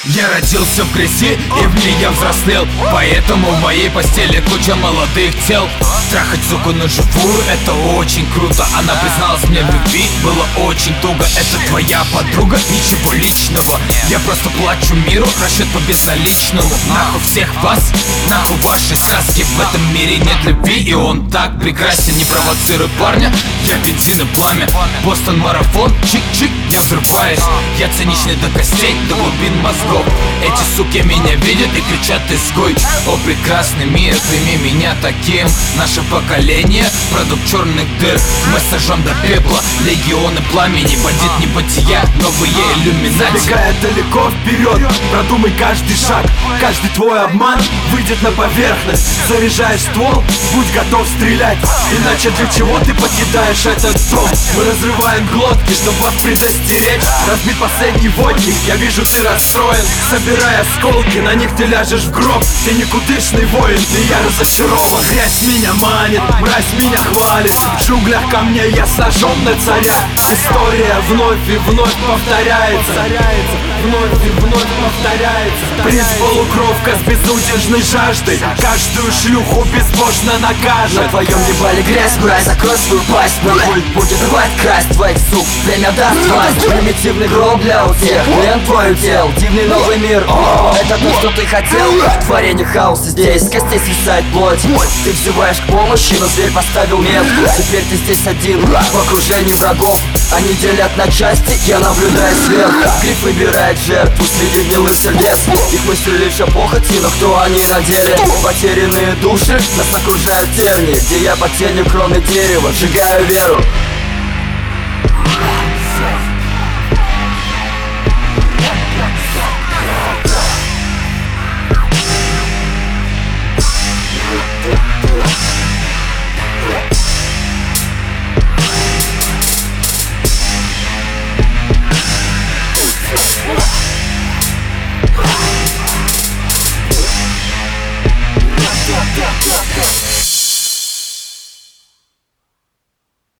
Я родился в грязи, и в ней я взрослел. Поэтому в моей постели куча молодых тел. Трахать суку на живую, это очень круто. Она призналась мне в любви, было очень туго. Это твоя подруга, ничего личного. Я просто плачу миру, расчет по безналичному. Нахуй всех вас, нахуй ваши сказки. В этом мире нет любви, и он так прекрасен. Не провоцируй парня, я бензин и пламя. Бостон марафон, чик-чик, я взрываюсь. Я циничный до костей, до глубин мозгов. Эти суки меня видят и кричат: изгой. О, прекрасный мир, прими меня таким. Наше поколение, продукт черных дыр. Мы сожжем до пепла легионы пламени. Бандит небытия, новые иллюминати. Забегая далеко вперед, продумай каждый шаг. Каждый твой обман выйдет на поверхность. Заряжаешь ствол, будь готов стрелять. Иначе для чего ты покидаешь этот дом? Мы разрываем глотки, чтобы вас предостеречь. Разбит последний водник, я вижу, ты расстроен. Собирай осколки, на них ты ляжешь в гроб. Ты никудышный воин, и я разочарован. Грязь меня манит, мразь меня хвалит. В джунглях камней я с ножом на царя. История вновь и вновь повторяется. Вновь и вновь повторяется. Принц полукровка с безудержной жаждой. Каждую шлюху безбожно накажет. На твоем ебале грязь, мразь, закрой свою пасть. Мой культ будет рвать, красть твоих сук. Время даст власть. Примитивный гроб для у всех. Плен твой удел, дивный новый мир. Это то, что ты хотел. Творение хаоса здесь, с костей свисает плоть. Ты взываешь к помощи, но зверь поставил метку. Теперь ты здесь один, в окружении врагов. Они делят на части, я наблюдаю сверху. Гриф выбирает жертву среди гнилых сердец. Их мысли лишь о похоти, но кто они на деле? Потерянные души, нас окружают терни. Где я под тенью кроны дерева, сжигаю веру.